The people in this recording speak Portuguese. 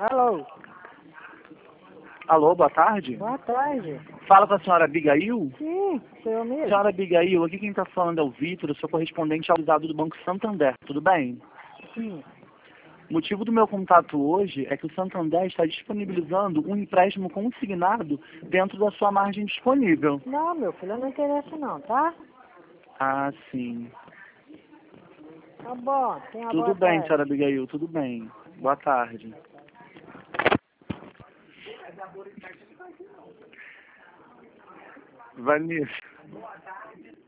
Alô, Alô, boa tarde. boa tarde. Fala com a senhora Abigail. Sim, sou eu mesmo. Senhora Abigail, aqui quem está falando é o Vitor, eu sou correspondente autorizado do Banco Santander, tudo bem? Sim. O motivo do meu contato hoje é que o Santander está disponibilizando um empréstimo consignado dentro da sua margem disponível. Não, meu filho, eu não interessa não, tá? Ah, sim. Tá bom, tenha Tudo boa bem, tarde. senhora Abigail, tudo bem. Boa tarde. Vanessa.